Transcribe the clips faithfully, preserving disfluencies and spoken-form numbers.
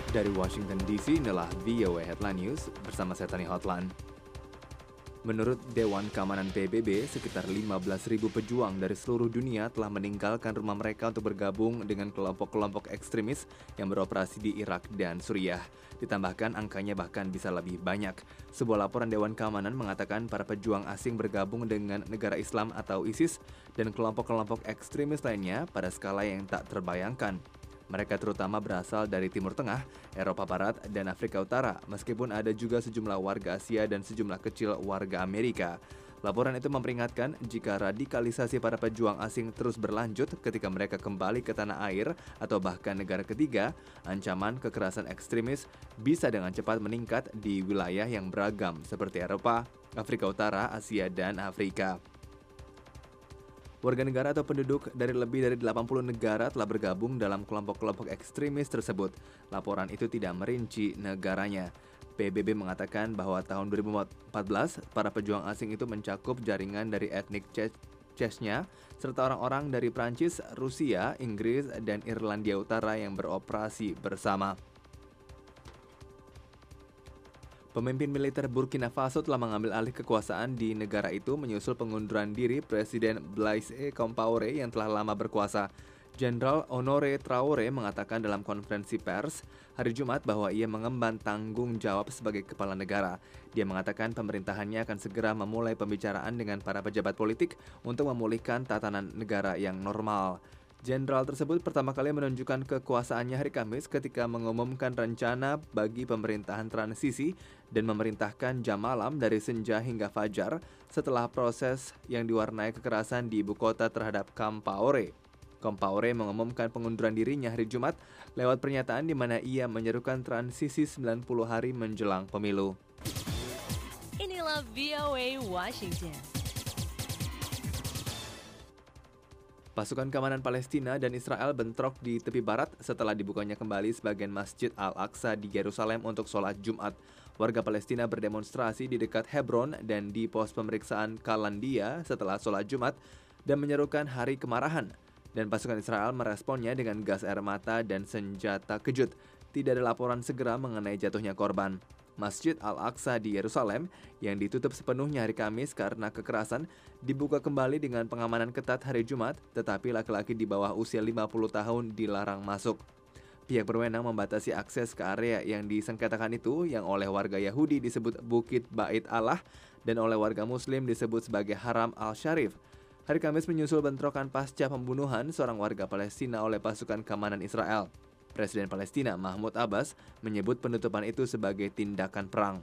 Dari Washington D C, inilah V O A Headline News bersama saya Tani Hotline. Menurut Dewan Keamanan P B B, sekitar lima belas ribu pejuang dari seluruh dunia telah meninggalkan rumah mereka untuk bergabung dengan kelompok-kelompok ekstremis yang beroperasi di Irak dan Suriah. Ditambahkan angkanya bahkan bisa lebih banyak. Sebuah laporan Dewan Keamanan mengatakan para pejuang asing bergabung dengan negara Islam atau ISIS dan kelompok-kelompok ekstremis lainnya pada skala yang tak terbayangkan. Mereka terutama berasal dari Timur Tengah, Eropa Barat, dan Afrika Utara, meskipun ada juga sejumlah warga Asia dan sejumlah kecil warga Amerika. Laporan itu memperingatkan jika radikalisasi para pejuang asing terus berlanjut ketika mereka kembali ke tanah air atau bahkan negara ketiga, ancaman kekerasan ekstremis bisa dengan cepat meningkat di wilayah yang beragam seperti Eropa, Afrika Utara, Asia, dan Afrika. Warga negara atau penduduk dari lebih dari delapan puluh negara telah bergabung dalam kelompok-kelompok ekstremis tersebut. Laporan itu tidak merinci negaranya. P B B mengatakan bahwa tahun dua ribu empat belas, para pejuang asing itu mencakup jaringan dari etnik Chechnya, serta orang-orang dari Prancis, Rusia, Inggris, dan Irlandia Utara yang beroperasi bersama. Pemimpin militer Burkina Faso telah mengambil alih kekuasaan di negara itu menyusul pengunduran diri Presiden Blaise Compaoré yang telah lama berkuasa. Jenderal Honoré Traoré mengatakan dalam konferensi pers hari Jumat bahwa ia mengemban tanggung jawab sebagai kepala negara. Dia mengatakan pemerintahannya akan segera memulai pembicaraan dengan para pejabat politik untuk memulihkan tatanan negara yang normal. Jenderal tersebut pertama kali menunjukkan kekuasaannya hari Kamis ketika mengumumkan rencana bagi pemerintahan transisi dan memerintahkan jam malam dari senja hingga fajar setelah proses yang diwarnai kekerasan di ibu kota terhadap Compaoré. Compaoré mengumumkan pengunduran dirinya hari Jumat lewat pernyataan di mana ia menyerukan transisi sembilan puluh hari menjelang pemilu. Inilah V O A Washington. Pasukan keamanan Palestina dan Israel bentrok di tepi barat setelah dibukanya kembali sebagian Masjid Al-Aqsa di Yerusalem untuk sholat Jumat. Warga Palestina berdemonstrasi di dekat Hebron dan di pos pemeriksaan Kalandia setelah sholat Jumat dan menyerukan hari kemarahan. Dan pasukan Israel meresponnya dengan gas air mata dan senjata kejut. Tidak ada laporan segera mengenai jatuhnya korban. Masjid Al-Aqsa di Yerusalem yang ditutup sepenuhnya hari Kamis karena kekerasan dibuka kembali dengan pengamanan ketat hari Jumat, tetapi laki-laki di bawah usia lima puluh tahun dilarang masuk. Pihak berwenang membatasi akses ke area yang disengketakan itu yang oleh warga Yahudi disebut Bukit Bait Allah dan oleh warga Muslim disebut sebagai Haram Al-Sharif. Hari Kamis menyusul bentrokan pasca pembunuhan seorang warga Palestina oleh pasukan keamanan Israel. Presiden Palestina Mahmud Abbas menyebut penutupan itu sebagai tindakan perang.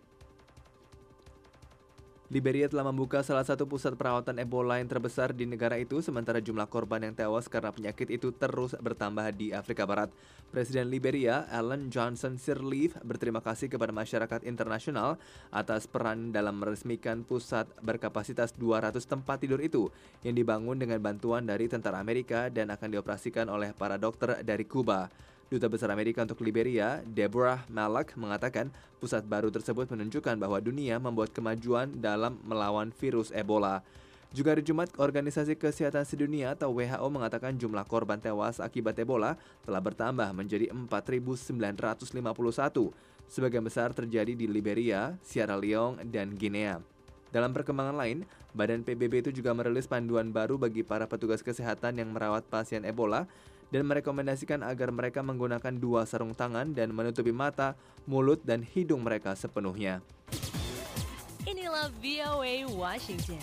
Liberia telah membuka salah satu pusat perawatan Ebola yang terbesar di negara itu, sementara jumlah korban yang tewas karena penyakit itu terus bertambah di Afrika Barat. Presiden Liberia, Ellen Johnson Sirleaf, berterima kasih kepada masyarakat internasional atas peran dalam meresmikan pusat berkapasitas dua ratus tempat tidur itu, yang dibangun dengan bantuan dari tentara Amerika dan akan dioperasikan oleh para dokter dari Kuba. Duta Besar Amerika untuk Liberia, Deborah Malak, mengatakan pusat baru tersebut menunjukkan bahwa dunia membuat kemajuan dalam melawan virus Ebola. Juga hari Jumat, Organisasi Kesehatan Sedunia atau W H O mengatakan jumlah korban tewas akibat Ebola telah bertambah menjadi empat ribu sembilan ratus lima puluh satu. Sebagian besar terjadi di Liberia, Sierra Leone, dan Guinea. Dalam perkembangan lain, Badan P B B itu juga merilis panduan baru bagi para petugas kesehatan yang merawat pasien Ebola dan merekomendasikan agar mereka menggunakan dua sarung tangan dan menutupi mata, mulut, dan hidung mereka sepenuhnya. Inilah V O A Washington.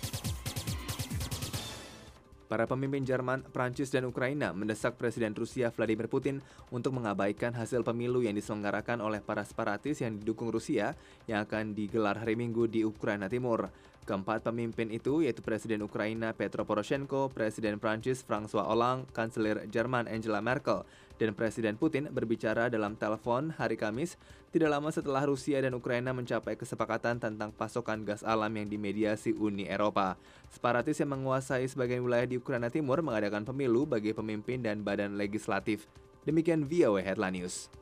Para pemimpin Jerman, Prancis, dan Ukraina mendesak Presiden Rusia Vladimir Putin untuk mengabaikan hasil pemilu yang diselenggarakan oleh para separatis yang didukung Rusia yang akan digelar hari Minggu di Ukraina Timur. Keempat pemimpin itu yaitu Presiden Ukraina Petro Poroshenko, Presiden Prancis François Hollande, Kanselir Jerman Angela Merkel, dan Presiden Putin berbicara dalam telepon hari Kamis tidak lama setelah Rusia dan Ukraina mencapai kesepakatan tentang pasokan gas alam yang dimediasi Uni Eropa. Separatis yang menguasai sebagian wilayah di Ukraina Timur mengadakan pemilu bagi pemimpin dan badan legislatif. Demikian V O A Headline News.